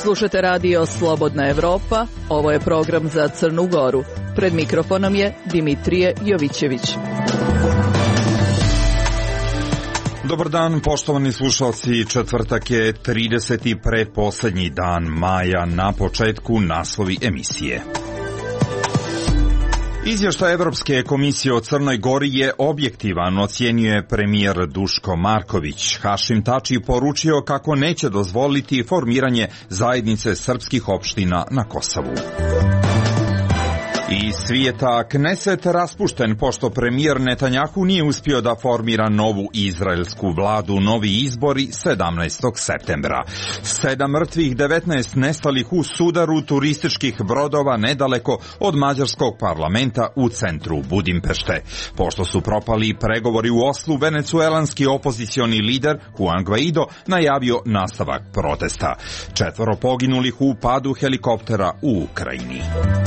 Slušate radio Slobodna Evropa, ovo je program za Crnu Goru. Pred mikrofonom je Dimitrije Jovićević. Dobar dan, poštovani slušalci, četvrtak je 30. pretposlednji dan maja, na početku naslovi emisije. Izvještaj Evropske komisije o Crnoj Gori je objektivan, ocjenjuje premijer Duško Marković. Hašim Tači poručio kako neće dozvoliti formiranje zajednice srpskih opština na Kosovu. Iz svijeta, Kneset raspušten pošto premijer Netanjahu nije uspio da formira novu izraelsku vladu, novi izbori 17. septembra. 7 mrtvih, 19 nestalih u sudaru turističkih brodova nedaleko od mađarskog parlamenta u centru Budimpešte. Pošto su propali pregovori u Oslu, venecuelanski opozicioni lider Juan Guaido najavio nastavak protesta. 4 poginulih u padu helikoptera u Ukrajini.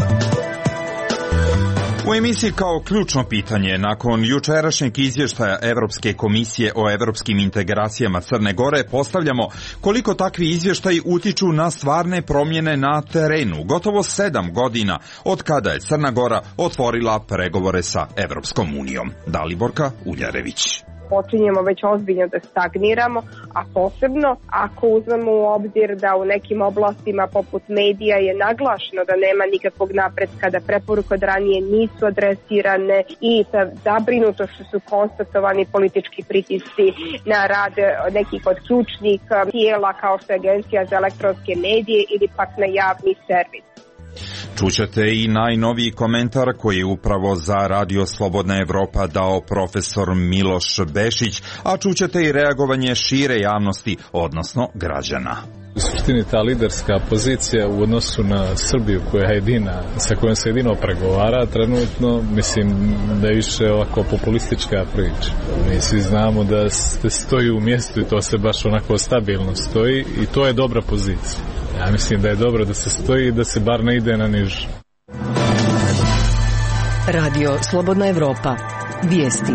U emisiji kao ključno pitanje, nakon jučerašnjeg izvještaja Evropske komisije o evropskim integracijama Crne Gore, postavljamo koliko takvi izvještaji utiču na stvarne promjene na terenu, gotovo 7 godina od kada je Crna Gora otvorila pregovore sa Evropskom unijom. Daliborka Uljarević. Počinjemo već ozbiljno da stagniramo, a posebno ako uzmemo u obzir da u nekim oblastima poput medija je naglašeno da nema nikakvog napretka, da preporuke od ranije nisu adresirane i sa zabrinutošću su konstatovani politički pritisci na rad nekih od ključnih tijela kao što je Agencija za elektronske medije ili pak na javni servis. Čućete i najnoviji komentar koji je upravo za Radio Slobodna Evropa dao profesor Miloš Bešić, a čućete i reagovanje šire javnosti, odnosno građana. U suštini ta liderska pozicija u odnosu na Srbiju koja je jedina, sa kojom se jedino pregovara trenutno, mislim da je više ovako populistička priča. Mi svi znamo da se stoji u mjestu i to se baš onako stabilno stoji i to je dobra pozicija. Ja mislim da je dobro da se stoji i da se bar ne ide na niže. Radio Slobodna Evropa. Vijesti.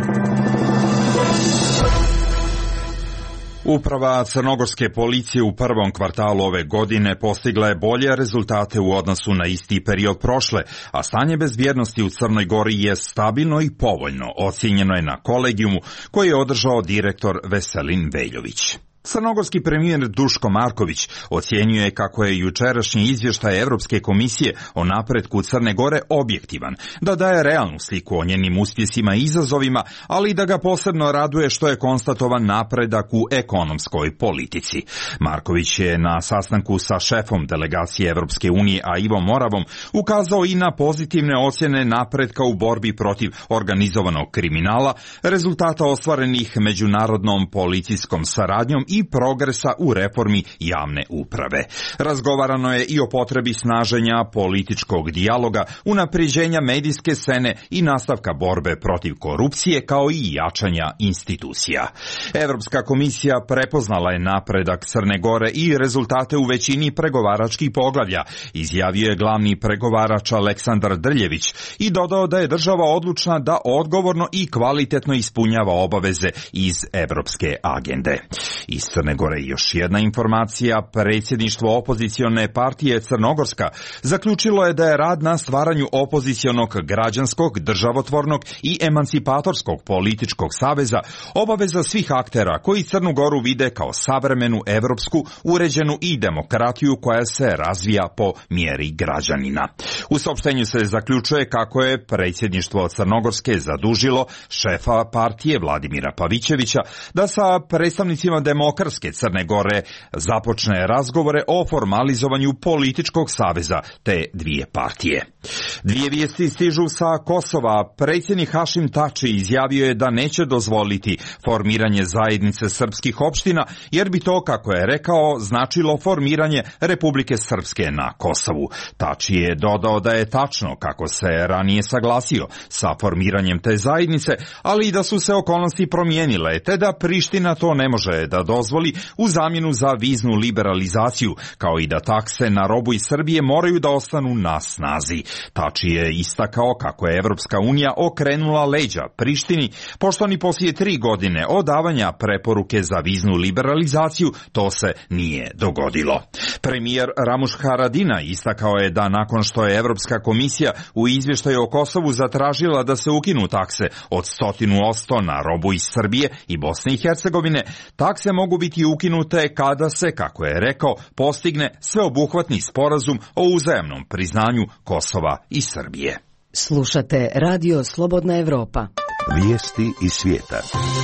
Uprava crnogorske policije u prvom kvartalu ove godine postigla je bolje rezultate u odnosu na isti period prošle, a stanje bezbjednosti u Crnoj Gori je stabilno i povoljno, ocijenjeno je na kolegijumu koji je održao direktor Veselin Veljović. Crnogorski premijer Duško Marković ocjenjuje kako je jučerašnji izvještaj Evropske komisije o napretku Crne Gore objektivan, da daje realnu sliku o njenim uspjesima i izazovima, ali i da ga posebno raduje što je konstatovan napredak u ekonomskoj politici. Marković je na sastanku sa šefom delegacije Evropske unije, a Ivom Moravom, ukazao i na pozitivne ocjene napretka u borbi protiv organizovanog kriminala, rezultata ostvarenih međunarodnom policijskom saradnjom i progresa u reformi javne uprave. Razgovarano je i o potrebi snaženja političkog dijaloga, unapređenja medijske scene i nastavka borbe protiv korupcije kao i jačanja institucija. Evropska komisija prepoznala je napredak Crne Gore i rezultate u većini pregovaračkih poglavlja, izjavio je glavni pregovarač Aleksandar Drljević i dodao da je država odlučna da odgovorno i kvalitetno ispunjava obaveze iz evropske agende. Iz Crne Gore još jedna informacija, predsjedništvo opozicione partije Crnogorska zaključilo je da je rad na stvaranju opozicionog građanskog, državotvornog i emancipatorskog političkog saveza obaveza svih aktera koji Crnu Goru vide kao savremenu, evropsku, uređenu i demokratiju koja se razvija po mjeri građanina. U saopštenju se zaključuje kako je predsjedništvo Crnogorske zadužilo šefa partije Vladimira Pavićevića da sa predstavnicima demokratske Crne Gore započne razgovore o formalizovanju političkog saveza te dvije partije. Dvije vijesti stižu sa Kosova. Predsjednik Hašim Tači izjavio je da neće dozvoliti formiranje zajednice srpskih opština, jer bi to, kako je rekao, značilo formiranje Republike Srpske na Kosovu. Tači je dodao da je tačno kako se ranije saglasio sa formiranjem te zajednice, ali i da su se okolnosti promijenile, te da Priština to ne može da dozvoli u zamjenu za viznu liberalizaciju, kao i da takse na robu iz Srbije moraju da ostanu na snazi. Tači je istakao kako je Evropska unija okrenula leđa Prištini, pošto ni poslije 3 godine od davanja preporuke za viznu liberalizaciju to se nije dogodilo. Premijer Ramuš Haradinaj istakao je da nakon što je Evropska komisija u izvještaju o Kosovu zatražila da se ukinu takse od 100% na robu iz Srbije i Bosne i Hercegovine, takse mogu biti ukinute kada se, kako je rekao, postigne sveobuhvatni sporazum o uzajamnom priznanju Kosova i Srbije. Slušate Radio Slobodna Evropa. Vijesti iz svijeta.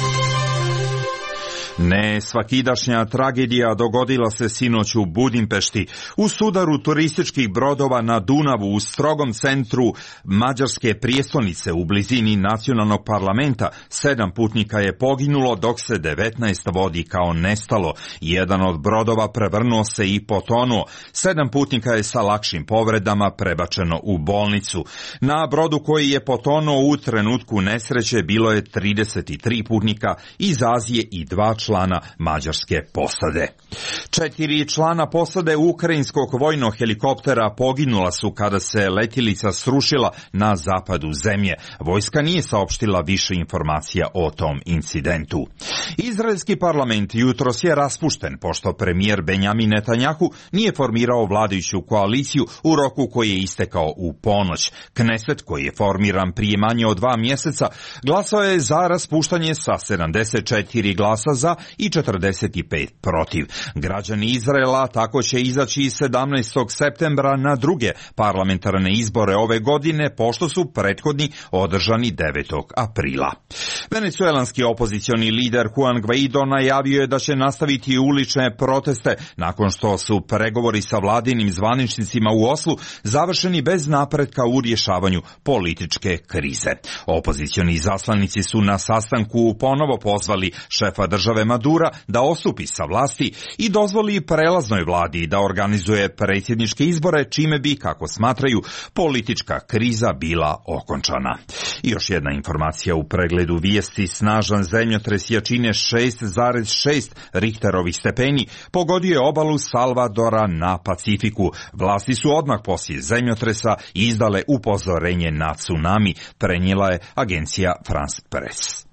Nesvakidašnja tragedija dogodila se sinoć u Budimpešti u sudaru turističkih brodova na Dunavu u strogom centru mađarske prijestolnice u blizini nacionalnog parlamenta. 7 putnika je poginulo dok se 19 vodi kao nestalo. Jedan od brodova prevrnuo se i potonuo. 7 putnika je sa lakšim povredama prebačeno u bolnicu. Na brodu koji je potonuo u trenutku nesreće bilo je 33 putnika iz Azije i 2 člana mađarske posade. 4 člana posade ukrajinskog vojnog helikoptera poginula su kada se letjelica srušila na zapadu zemlje. Vojska nije saopštila više informacija o tom incidentu. Izraelski parlament jutros je raspušten pošto premijer Benjamin Netanjahu nije formirao vladajuću koaliciju u roku koji je istekao u ponoć. Kneset, koji je formiran prije manje od 2 mjeseca, glasao je za raspuštanje sa 74 glasa za i 45 protiv. Građani Izraela tako će izaći 17. septembra na druge parlamentarne izbore ove godine, pošto su prethodni održani 9. aprila. Venecuelanski opozicioni lider Juan Guaido najavio je da će nastaviti ulične proteste nakon što su pregovori sa vladinim zvaničnicima u Oslu završeni bez napretka u rješavanju političke krize. Opozicioni zaslanici su na sastanku ponovo pozvali šefa države Madura da ostupi sa vlasti i dozvoli prelaznoj vladi da organizuje predsjedničke izbore, čime bi, kako smatraju, politička kriza bila okončana. I još jedna informacija u pregledu vijesti: snažan zemljotres jačine 6,6 Richterovih stepeni pogodio je obalu Salvadora na Pacifiku. Vlasti su odmah poslije zemljotresa izdale upozorenje na tsunami, prenijela je agencija France Press.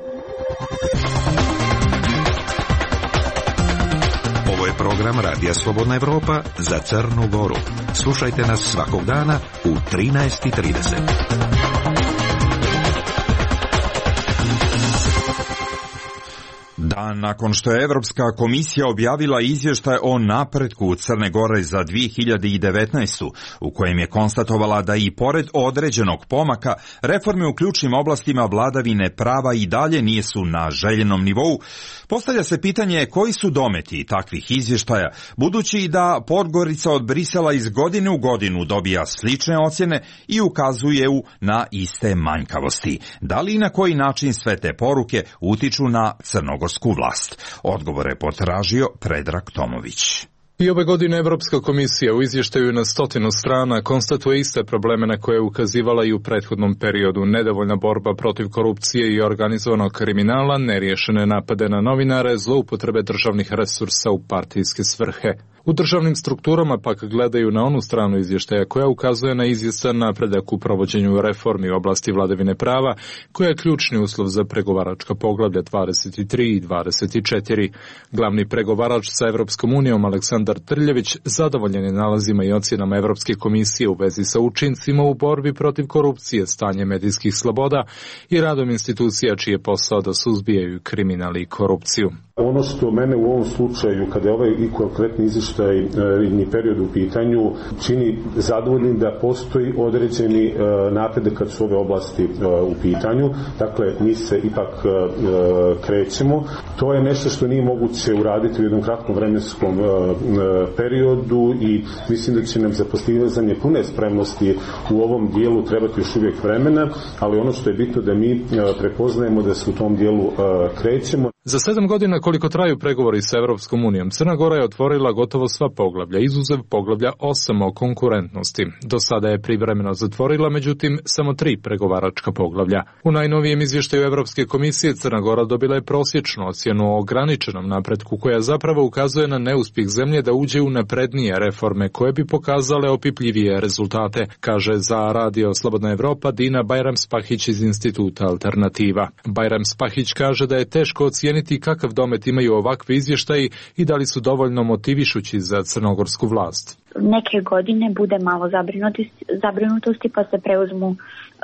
Ovo je program Radija Slobodna Evropa za Crnu Goru. Slušajte nas svakog dana u 13:30. Dan nakon što je Evropska komisija objavila izvještaj o napretku Crne Gore za 2019. u kojem je konstatovala da i pored određenog pomaka reforme u ključnim oblastima vladavine prava i dalje nisu na željenom nivou, postavlja se pitanje koji su dometi takvih izvještaja, budući da Podgorica od Brisela iz godine u godinu dobija slične ocjene i ukazuje na iste manjkavosti. Da li i na koji način sve te poruke utiču na crnogorsku vlast? Odgovor je potražio Predrag Tomović. I ove godine Evropska komisija u izvještaju na 100 strana konstatuje iste probleme na koje je ukazivala i u prethodnom periodu: nedovoljna borba protiv korupcije i organizovanog kriminala, neriješene napade na novinare, zloupotrebe državnih resursa u partijske svrhe. U državnim strukturama pak gledaju na onu stranu izvještaja koja ukazuje na izvjestan napredak u provođenju reformi u oblasti vladavine prava, koja je ključni uslov za pregovaračka poglavlja 23 i 24. Glavni pregovarač sa Evropskom unijom Aleksandar Trljević zadovoljen je nalazima i ocjenama Evropske komisije u vezi sa učincima u borbi protiv korupcije, stanje medijskih sloboda i radom institucija čiji je posao da suzbijaju kriminal i korupciju. Ono što mene u ovom slučaju, kada je ovaj i konkretni izvještaj i period u pitanju, čini zadovoljnim da postoji određeni napredak kad su ove oblasti u pitanju. Dakle, mi se ipak krećemo. To je nešto što nije moguće uraditi u jednom kratkom vremenskom periodu i mislim da će nam za postizanje pune spremnosti u ovom dijelu trebati još uvijek vremena, ali ono što je bitno da mi prepoznajemo da se u tom dijelu krećemo. Za 7 godina koliko traju pregovori sa Evropskom unijom, Crna Gora je otvorila gotovo sva poglavlja, izuzev poglavlja 8 o konkurentnosti. Do sada je privremeno zatvorila, međutim, samo 3 pregovaračka poglavlja. U najnovijem izvještaju Evropske komisije Crna Gora dobila je prosječnu ocjenu o ograničenom napretku, koja zapravo ukazuje na neuspjeh zemlje da uđe u naprednije reforme koje bi pokazale opipljivije rezultate, kaže za Radio Slobodna Evropa Dina Bajram-Spahić iz Instituta Alternativa. Bajram-Spahić kaže da je teško ocijeniti kakav domet imaju ovakvi izvještaji i da li su dovoljno motivišući za crnogorsku vlast. Neke godine bude malo zabrinutosti pa se preuzmu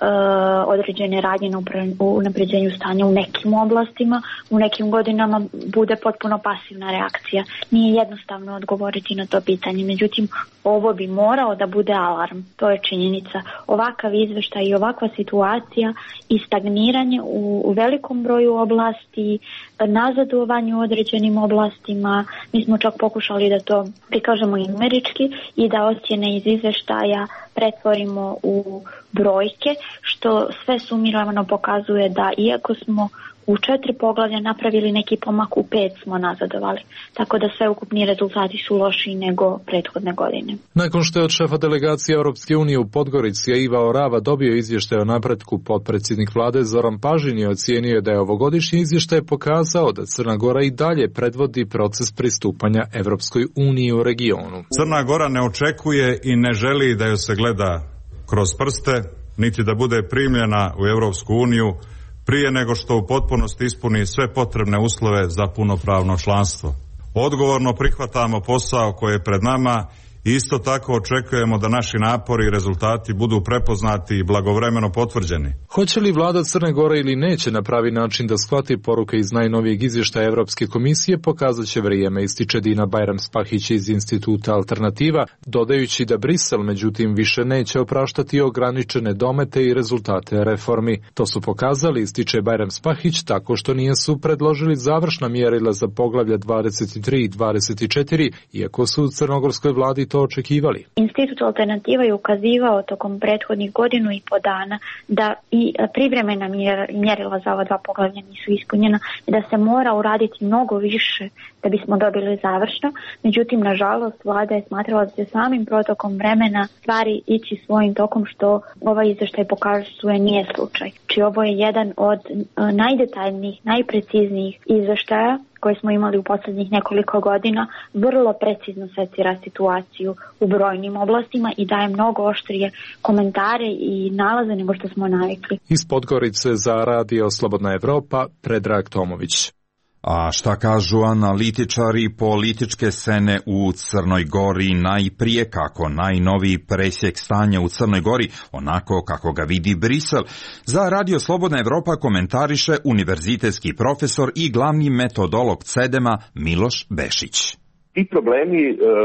određene radnje na unapređenju stanja u nekim oblastima, u nekim godinama bude potpuno pasivna reakcija. Nije jednostavno odgovoriti na to pitanje, međutim ovo bi morao da bude alarm, to je činjenica. Ovakav izveštaj i ovakva situacija i stagniranje u velikom broju oblasti, nazadovanje u određenim oblastima, mi smo čak pokušali da to prikažemo i numerički i da ocjene iz izveštaja pretvorimo u brojke, što sve sumirano pokazuje da iako smo u 4 poglavlja napravili neki pomak, u 5 smo nazadovali. Tako da sve ukupni rezultati su lošiji nego prethodne godine. Nakon što je od šefa delegacije Europske unije u Podgorici Iva Orava dobio izvještaj o napretku, potpredsjednik vlade Zoran Pažin je ocijenio da je ovogodišnji izvještaj pokazao da Crna Gora i dalje predvodi proces pristupanja Europskoj uniji u regionu. Crna Gora ne očekuje i ne želi da joj se gleda kroz prste, niti da bude primljena u Europsku uniju prije nego što u potpunosti ispuni sve potrebne uslove za punopravno članstvo. Odgovorno prihvatamo posao koji je pred nama i isto tako očekujemo da naši napori i rezultati budu prepoznati i blagovremeno potvrđeni. Hoće li vlada Crne Gore ili neće na pravi način da shvati poruke iz najnovijeg izvještaja Evropske komisije, pokazat će vrijeme, ističe Dina Bajram-Spahić iz Instituta Alternativa, dodajući da Brisel međutim više neće opraštati ograničene domete i rezultate reformi. To su pokazali, ističe Bajram-Spahić, tako što nisu predložili završna mjerila za poglavlja 23 i 24, iako su u crnogorskoj vladi to očekivali. Institut Alternativa je ukazivao tokom prethodnih godinu i po dana da i privremena mjerila za ova 2 poglavlja nisu ispunjena i da se mora uraditi mnogo više da bismo dobili završno. Međutim, nažalost, vlada je smatrala da će samim protokom vremena stvari ići svojim tokom, što ovaj izvještaj pokazuje nije slučaj. Či ovo je jedan od najdetaljnijih, najpreciznijih izvještaja koje smo imali u posljednjih nekoliko godina, vrlo precizno secira situaciju u brojnim oblastima i daje mnogo oštrije komentare i nalaze nego što smo navikli. Iz Podgorice za Radio Slobodna Evropa, Predrag Tomović. A šta kažu analitičari političke scene u Crnoj Gori, najprije kako najnoviji presjek stanja u Crnoj Gori, onako kako ga vidi Brisel? Za Radio Slobodna Evropa komentariše univerzitetski profesor i glavni metodolog CEDEM-a Miloš Bešić. Ti problemi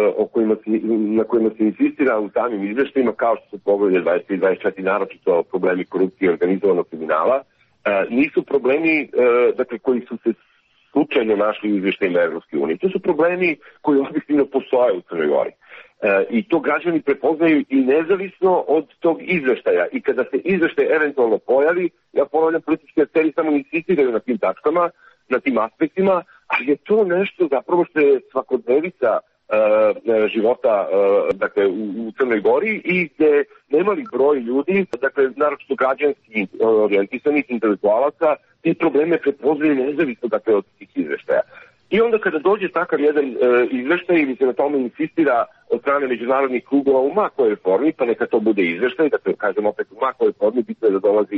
na kojima se insistira u samim izveštajima, kao što su poglavlje 23 i 24, naročito problemi korupcije i organizovanog kriminala, nisu problemi koji su se slučajno našli u izveštajima Evropske unije. To su problemi koji objektivno postoje u Crnoj Gori. I to građani prepoznaju i nezavisno od tog izveštaja. I kada se izveštaj eventualno pojavi, ja ponavljam, politički akteri samo insistiraju na tim tačkama, na tim aspektima, ali je to nešto zapravo što je svakodnevica života u Crnoj Gori i gde nemali broj ljudi, naročito građanski orijentisanih intelektualaca, te probleme prepoznaju nezavisno od tih izveštaja. I onda kada dođe takav jedan izveštaj ili se na tome insistira od strane međunarodnih krugova u makoj formi, pa neka to bude izveštaj, kažem opet u makoj formi, bitno je da dolazi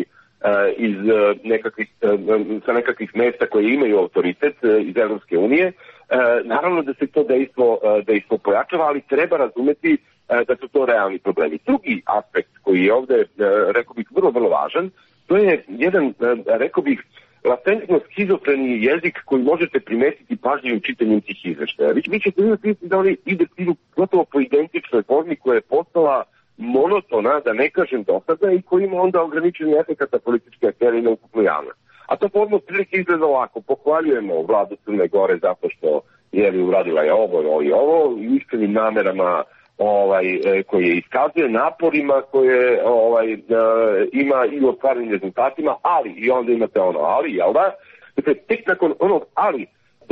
sa nekakvih mesta koje imaju autoritet iz Evropske unije, naravno da se to dejstvo pojačava, ali treba razumeti da su to realni problemi. Drugi aspekt koji je ovde, rekao bih, vrlo, vrlo važan, to je jedan, rekao bih, latentno schizofreni jezik koji možete primetiti pažljivim čitanjem tih izveštaja. Vi ćete vidjeti da oni ide gotovo po identičnoj formi koja je postala monotona, da ne kažem dosadna, i koji ima onda ograničeni efekat na političke aktere i na ukupnu javnost. A to forma prilike izgleda ovako: pohvaljujemo vladu Crne Gore zato što uradila je ovo i ovo, i iskrenim namerama koje iskazuje, naporima koje ima i u ostvarenim rezultatima, ali, i onda imate ali, jel da? Dakle, tek nakon onog ali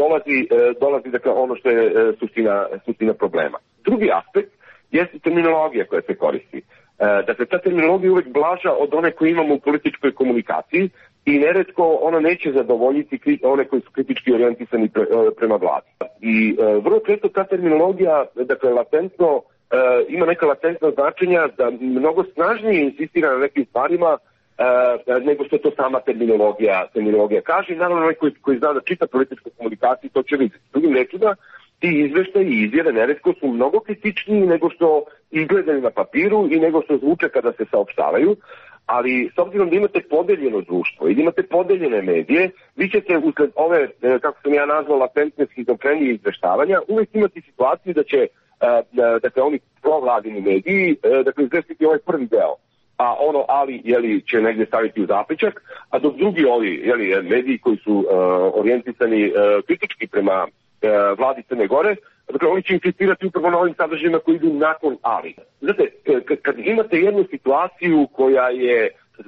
dolazi dakle, ono što je suština problema. Drugi aspekt jeste terminologija koja se koristi. Dakle, ta terminologija je uvek blaža od one koje imamo u političkoj komunikaciji i neretko ona neće zadovoljiti one koji su kritički orijentisani prema vladi. I vrlo često ta terminologija, dakle, latentno, ima neka latentna značenja da mnogo snažnije insistira na nekim stvarima nego što to sama terminologija kaže. I naravno, onaj koji zna da čita političku komunikaciju, to će vidjeti. Drugim rečima, ti izveštaji i izjave neretko su mnogo kritičniji nego što izgledaju na papiru i nego što zvuče kada se saopštavaju, ali s obzirom da imate podeljeno društvo i da imate podeljene medije, vi ćete usled ove, kako sam ja nazvao, latentne schizofrenije izveštavanja, uvijek imati situaciju da će dakle, oni provladini mediji izvestiti ovaj prvi deo, a ono ali će negdje staviti u zapećak, a dok drugi mediji koji su orijentisani kritički prema vladi Crne Gore, dakle oni će insistirati upravo na ovim sadržajima koji idu nakon ali. Znate, kad imate jednu situaciju koja je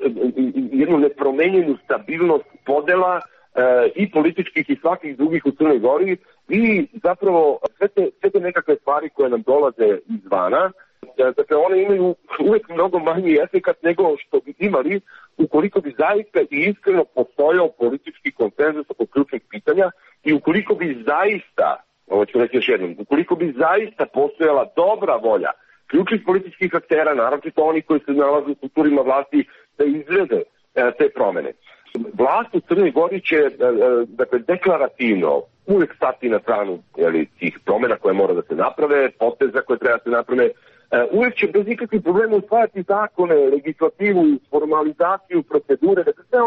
jednu nepromenjenu stabilnost podela i političkih i svakih drugih u Crnoj Gori, i zapravo sve te nekakve stvari koje nam dolaze izvana, dakle one imaju uvek mnogo manji efekat nego što bi imali ukoliko bi zaista i iskreno postojao politički konsenzus oko ključnih pitanja i ukoliko bi zaista, ovo ću reći još jednom, ukoliko bi zaista postojala dobra volja ključnih političkih aktera, naročito oni koji se nalaze u strukturima vlasti, da izvede te promene. Vlast u Crnoj Gori će dakle, deklarativno uvek stati na stranu tih promena koje mora da se naprave, poteza koje treba da se naprave, uvek će bez ikakvih problema usvajati zakone, legislativu, formalizaciju, procedure, dakle sve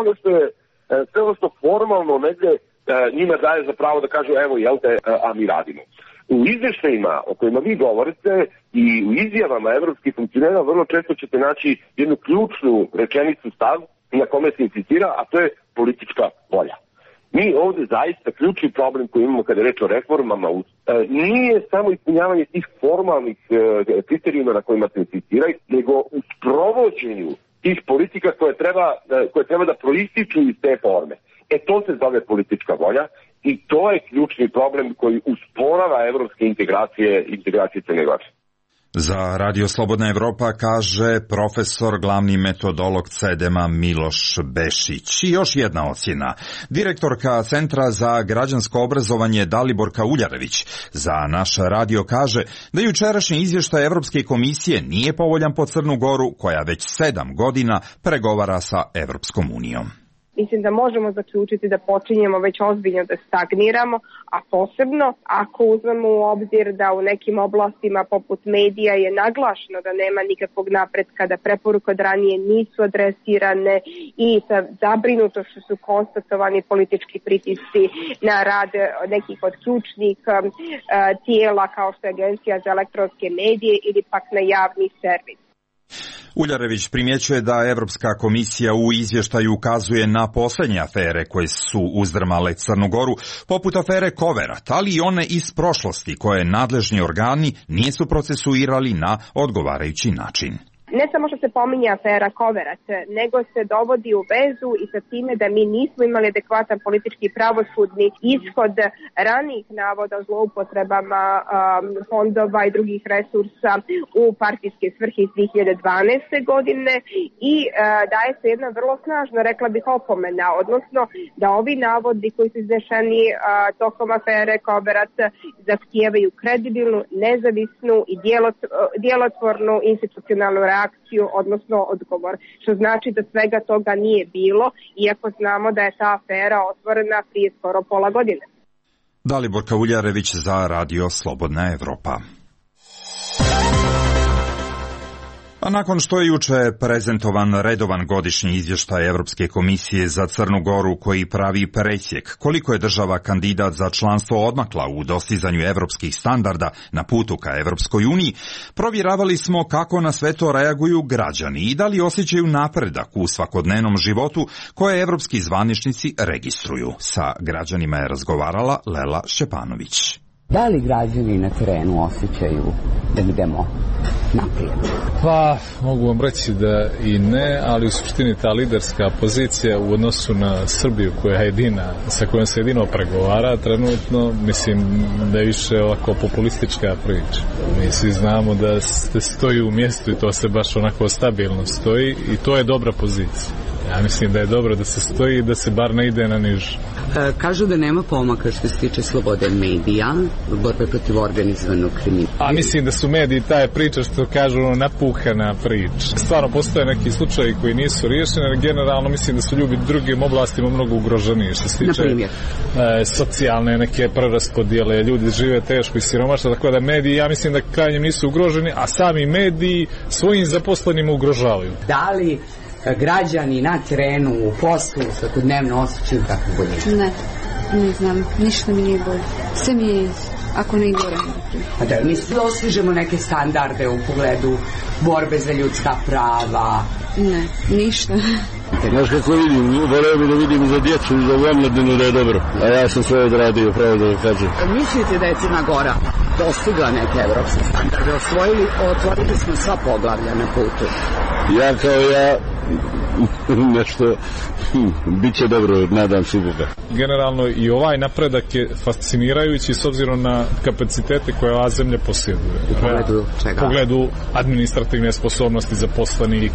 ono što formalno negde njima daje za pravo da kažu evo a mi radimo. U izveštajima o kojima vi govorite i u izjavama evropskih funkcionera vrlo često ćete naći jednu ključnu rečenicu stav na kome se insistira, a to je politička volja. Mi ovde zaista ključni problem koji imamo kada je reč o reformama nije samo ispunjavanje tih formalnih kriterijuma na kojima se insistira, nego u sprovođenju tih politika koje treba da proističu iz te forme. To se zove politička volja i to je ključni problem koji usporava evropske integracije Crne Gore. Za Radio Slobodna Evropa kaže profesor, glavni metodolog CEDEM-a Miloš Bešić. I još jedna ocjena. Direktorka Centra za građansko obrazovanje Daliborka Uljarević za naš radio kaže da jučerašnji izvještaj Evropske komisije nije povoljan po Crnu Goru, koja već 7 godina pregovara sa Evropskom unijom. Mislim da možemo zaključiti da počinjemo već ozbiljno da stagniramo, a posebno ako uzmemo u obzir da u nekim oblastima poput medija je naglašeno da nema nikakvog napretka, da preporuke od ranije nisu adresirane i sa zabrinutošću su konstatovani politički pritisci na rad nekih od ključnih tijela kao što je Agencija za elektronske medije ili pak na javni servis. Uljarević primjećuje da Evropska komisija u izvještaju ukazuje na posljednje afere koje su uzdrmale Crnu Goru, poput afere Koverat, ali i one iz prošlosti koje nadležni organi nisu procesuirali na odgovarajući način. Ne samo što se pominje afera Koverat, nego se dovodi u vezu i sa time da mi nismo imali adekvatan politički pravosudni ishod ranijih navoda o zloupotrebama fondova i drugih resursa u partijske svrhe iz 2012. godine i daje se jedna vrlo snažna, rekla bih, opomena, odnosno da ovi navodi koji su iznešeni tokom afere Koverat zahtijevaju kredibilnu, nezavisnu i djelotvornu institucionalnu reakciju, odnosno odgovor, što znači da svega toga nije bilo, iako znamo da je ta afera otvorena prije skoro pola godine. Daliborka Uljarević za Radio Slobodna Evropa. A nakon što je juče prezentovan redovan godišnji izvještaj Evropske komisije za Crnu Goru koji pravi presjek koliko je država kandidat za članstvo odmakla u dostizanju evropskih standarda na putu ka Evropskoj uniji, provjeravali smo kako na sve to reaguju građani i da li osjećaju napredak u svakodnevnom životu koje evropski zvaničnici registruju. Sa građanima je razgovarala Lela Šćepanović. Da li građani na terenu osjećaju da idemo naprijed? Pa, mogu vam reći da i ne, ali u suštini ta liderska pozicija u odnosu na Srbiju koja je jedina, sa kojom se jedino pregovara trenutno, mislim da je više ovako populistička priča. Mi svi znamo da se stoji u mjestu i to se baš onako stabilno stoji i to je dobra pozicija. Ja mislim da je dobro da se stoji i da se bar ne ide na niže. Kažu da nema pomaka što se tiče slobode medija, borbe protiv organizovanog kriminala. A mislim da su mediji taj priča što kažu napuhana priča. Stvarno postoje neki slučaji koji nisu riješeni, ali generalno mislim da su ljudi u drugim oblastima mnogo ugroženiji. Što se tiče socijalne neke preraspodjele, ljudi žive teško i siromašno, tako da mediji, ja mislim da krajnje nisu ugroženi, a sami mediji svojim zaposlenima ugrožavaju. Da li građani na terenu, u poslu, svakodnevno osjećaju takvu bolje? Ne znam, ništa mi nije bolje. Sve mi je ako ne i gore. A da mi dostižemo neke standarde u pogledu borbe za ljudska prava? Ne, ništa. Znaš kako vidim, voleo bi da vidim za djecu i za omladinu da je dobro, a ja sam sve odradio, pravo da kažem. Mislite da je Crna Gora dostigla neke evropske standarde, otvorili smo sva poglavlja na putu? Ja kao ja, nešto, bit će dobro, nadam se Boga. Generalno i ovaj napredak je fascinirajući s obzirom na kapacitete koje ova zemlja posjeduje. U pogledu čega? U pogledu administrativne sposobnosti zaposlenih,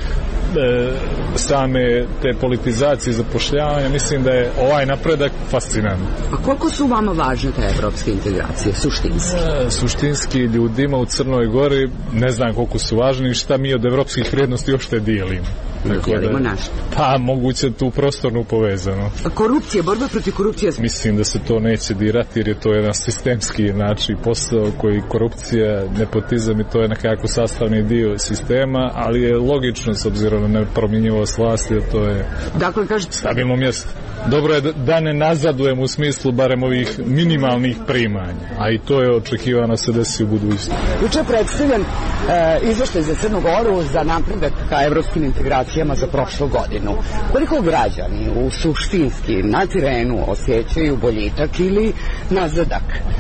same te politizacije zapošljavanja, mislim da je ovaj napredak fascinantan. A koliko su vama važne te evropske integracije, suštinski? Suštinski ljudima u Crnoj Gori ne znam koliko su važni i šta mi od evropskih vrijednosti uopšte dijelimo. Dijelimo našto? Pa moguće tu prostornu povezano. A korupcija, borba protiv korupcije? Mislim da se to neće dirati jer je to jedan sistemski način posao koji korupcija, nepotizam i to je nekako sastavni dio sistema, ali je logično s obzirom na nepromjenjivost vlasti, da to je stabilno mjesto. Dobro je da ne nazadujemo u smislu barem ovih minimalnih primanja, a i to je očekivano se desi u budućnosti. Juče je predstavljen izveštaj za Crnu Goru za napredak ka evropskim integracijama za prošlu godinu. Koliko građani u suštinski na terenu osjećaju boljitak ili nazadak?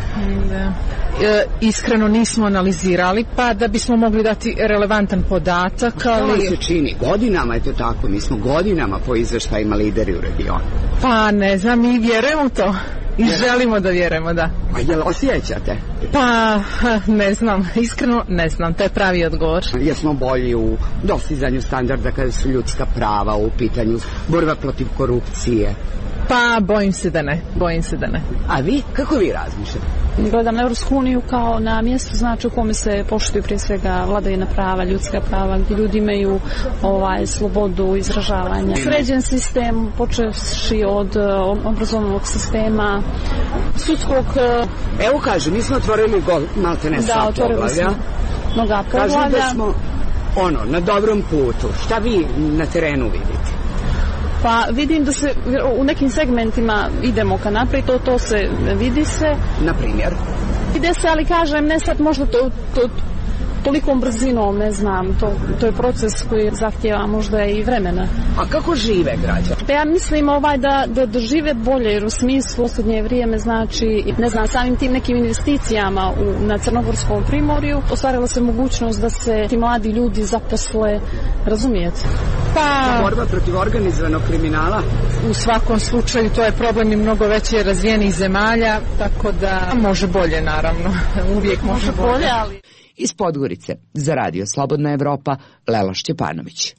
Iskreno nismo analizirali, pa da bismo mogli dati relevantan podatak. Što vam se čini? Godinama je to tako, mi smo godinama po izveštajima lideri u regionu. Pa ne znam, mi vjerujemo to i želimo da vjerujemo, da. A jel osjećate? Pa ne znam, iskreno ne znam, to je pravi odgovor. Jesmo bolji u dostizanju standarda kada su ljudska prava u pitanju, borba protiv korupcije? Pa bojim se da ne. A vi, kako vi razmišljate? Gledam na Evropsku uniju kao na mjesto, znači u kome se poštuju prije svega vladavina prava, ljudska prava, gdje ljudi imaju slobodu izražavanja. Sređen sistem, počevši od obrazovnog sistema, sudskog... Evo kažu, mi smo otvorili maltene sva poglavlja. Mnoga poglavlja. Kažu da smo na dobrom putu. Šta vi na terenu vidite? Pa vidim da se u nekim segmentima idemo ka naprijed, to se vidi se. Na primjer? Ide se, ali kažem, ne sad možda to tolikom brzinom, ne znam, to je proces koji zahtjeva možda i vremena. A kako žive građani? Pa ja mislim da žive bolje, jer u smislu posljednje vrijeme, znači, ne znam, samim tim nekim investicijama na Crnogorskom primorju ostvarila se mogućnost da se ti mladi ljudi zaposle, razumijete? Pa borba protiv organizovanog kriminala? U svakom slučaju to je problem i mnogo veće razvijenih zemalja, tako da može bolje, naravno. Uvijek može bolje, ali... Iz Podgorice, za Radio Slobodna Evropa, Lela Šćepanović.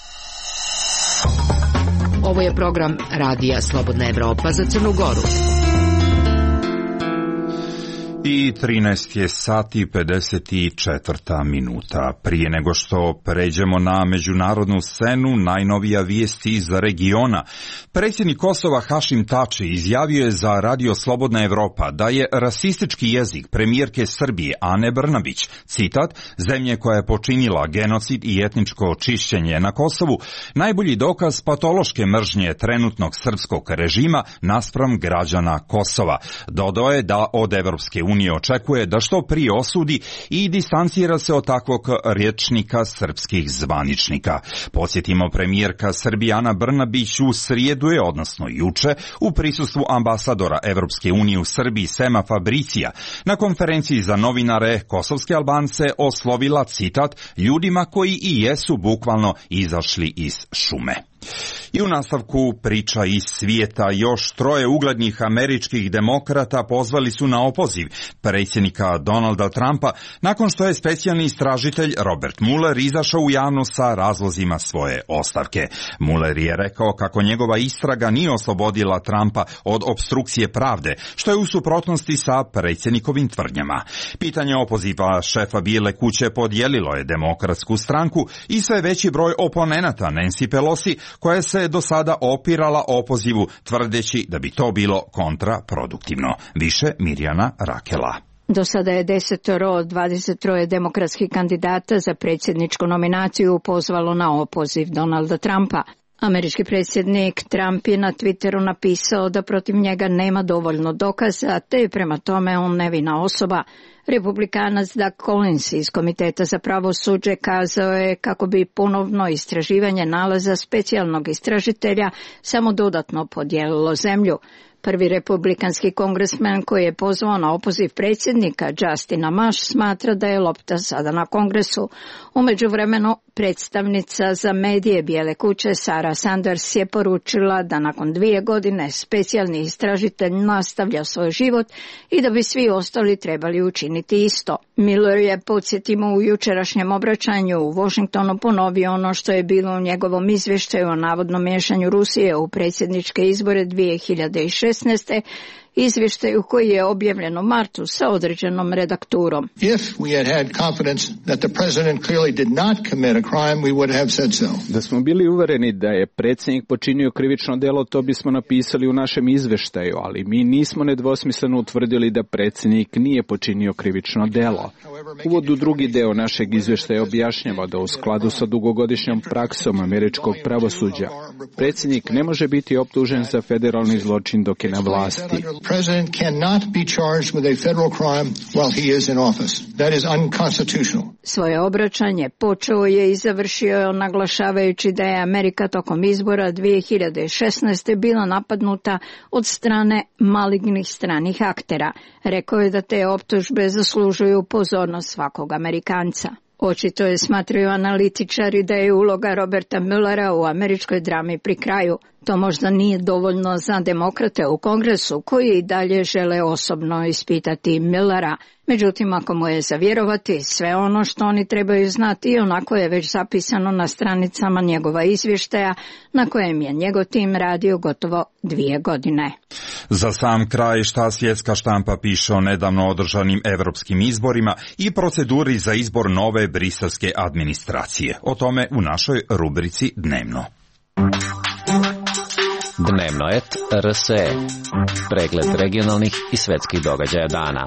Ovo je program Radija Slobodna Evropa za Crnu Goru. I 13 je sati 54 minuta. Prije nego što pređemo na međunarodnu scenu, najnovija vijesti iz regiona. Predsjednik Kosova Hašim Tači izjavio je za Radio Slobodna Evropa da je rasistički jezik premijerke Srbije Ane Brnabić, citat, zemlje koja je počinila genocid i etničko čišćenje na Kosovu, najbolji dokaz patološke mržnje trenutnog srpskog režima naspram građana Kosova. Dodao je da od Evropske unije unije očekuje da što prije osudi i distancira se od takvog rječnika srpskih zvaničnika. Podsjetimo, premijerka Srbije Ana Brnabić u srijedu je, odnosno juče, u prisustvu ambasadora Evropske unije u Srbiji Sema Fabricija na konferenciji za novinare kosovske Albance oslovila, citat, ljudima koji i jesu bukvalno izašli iz šume. I u nastavku priča iz svijeta, još 3 uglednih američkih demokrata pozvali su na opoziv predsjednika Donalda Trumpa nakon što je specijalni istražitelj Robert Mueller izašao u javnost sa razlozima svoje ostavke. Mueller je rekao kako njegova istraga nije oslobodila Trumpa od opstrukcije pravde, što je u suprotnosti sa predsjednikovim tvrdnjama. Pitanje opoziva šefa Bijele kuće podijelilo je demokratsku stranku i sve veći broj oponenata Nancy Pelosi, koja se do sada opirala opozivu tvrdeći da bi to bilo kontraproduktivno. Više Mirjana Rakela. Do sada je 10 od 23 demokratskih kandidata za predsjedničku nominaciju pozvalo na opoziv Donalda Trumpa. Američki predsjednik Trump je na Twitteru napisao da protiv njega nema dovoljno dokaza, te je prema tome on nevina osoba. Republikanac Doug Collins iz Komiteta za pravosuđe kazao je kako bi ponovno istraživanje nalaza specijalnog istražitelja samo dodatno podijelilo zemlju. Prvi republikanski kongresmen koji je pozvao na opoziv predsjednika Justina Mash smatra da je lopta sada na Kongresu. U međuvremenu predstavnica za medije Bijele kuće Sarah Sanders je poručila da nakon 2 godine specijalni istražitelj nastavlja svoj život i da bi svi ostali trebali učiniti isto. Miller je, podsjetimo, u jučerašnjem obraćanju u Washingtonu ponovio ono što je bilo u njegovom izvještaju o navodnom miješanju Rusije u predsjedničke izbore 2016. izvještaju koji je objavljen u martu sa određenom redakturom. Da smo bili uvereni da je predsjednik počinio krivično djelo, to bismo napisali u našem izvještaju, ali mi nismo nedvosmisleno utvrdili da predsjednik nije počinio krivično djelo. Uvod u drugi deo našeg izvještaja objašnjava da u skladu sa dugogodišnjom praksom američkog pravosuđa predsjednik ne može biti optužen za federalni zločin dok je na vlasti. President cannot be charged with a federal crime while he is in office. That is unconstitutional. Svoje obraćanje počeo je i završio naglašavajući da je Amerika tokom izbora 2016. bila napadnuta od strane malignih stranih aktera. Rekao je da te optužbe zaslužuju pozornost svakog Amerikanca. Očito je, smatraju analitičari, da je uloga Roberta Muellera u američkoj drami pri kraju. To možda nije dovoljno za demokrate u Kongresu koji i dalje žele osobno ispitati Muellera. Međutim, ako mu je za vjerovati, sve ono što oni trebaju znati i onako je već zapisano na stranicama njegova izvještaja na kojem je njegov tim radio gotovo 2 godine. Za sam kraj, šta svjetska štampa piše o nedavno održanim evropskim izborima i proceduri za izbor nove briselske administracije. O tome u našoj rubrici Dnevno. Dnevno et RSE. Pregled regionalnih i svjetskih događaja dana.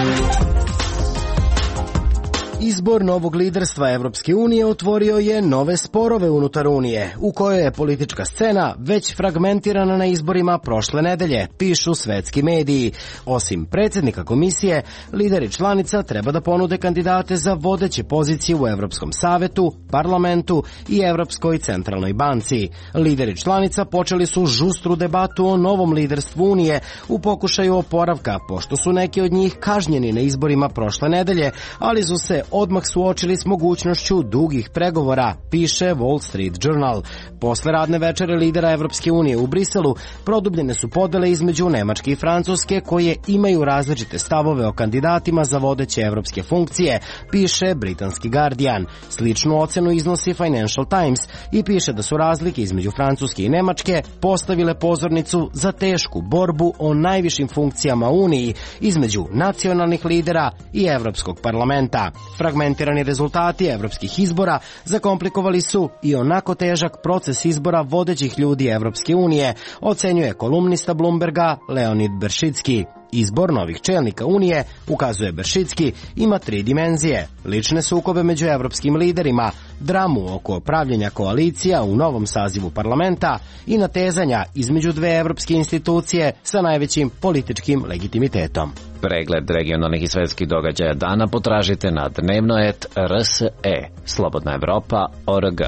Izbor novog liderstva Evropske unije otvorio je nove sporove unutar Unije, u kojoj je politička scena već fragmentirana na izborima prošle nedelje, pišu svetski mediji. Osim predsjednika komisije, lideri članica treba da ponude kandidate za vodeće pozicije u Evropskom savetu, parlamentu i Evropskoj centralnoj banci. Lideri članica počeli su žustru debatu o novom liderstvu Unije u pokušaju oporavka, pošto su neki od njih kažnjeni na izborima prošle nedelje, ali su se odmah suočili s mogućnošću dugih pregovora, piše Wall Street Journal. Posle radne večere lidera Evropske unije u Briselu produbljene su podele između Nemačke i Francuske, koje imaju različite stavove o kandidatima za vodeće evropske funkcije, piše britanski Guardian. Sličnu ocenu iznosi Financial Times i piše da su razlike između Francuske i Nemačke postavile pozornicu za tešku borbu o najvišim funkcijama Uniji između nacionalnih lidera i Evropskog parlamenta. Fragmentirani rezultati evropskih izbora zakomplikovali su i onako težak proces izbora vodećih ljudi Evropske unije, ocenjuje kolumnista Bloomberga Leonid Beršicki. Izbor novih čelnika Unije, ukazuje Beršicki, ima 3 dimenzije: lične sukobe među evropskim liderima, dramu oko pravljenja koalicija u novom sazivu parlamenta i natezanja između dve evropske institucije sa najvećim političkim legitimitetom. Pregled regionalnih i svetskih događaja dana potražite na dnevno.rs.e, Slobodna Evropa.org.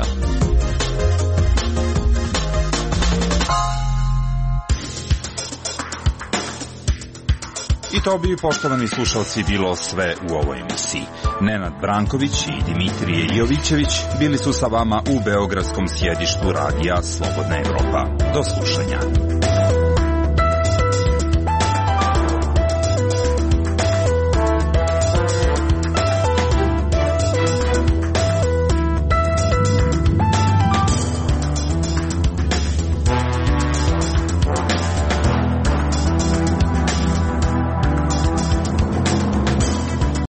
I to bi, poštovani slušalci, bilo sve u ovoj emisiji. Nenad Branković i Dimitrije Jovićević bili su sa vama u beogradskom sjedištu radija Slobodna Evropa. Do slušanja.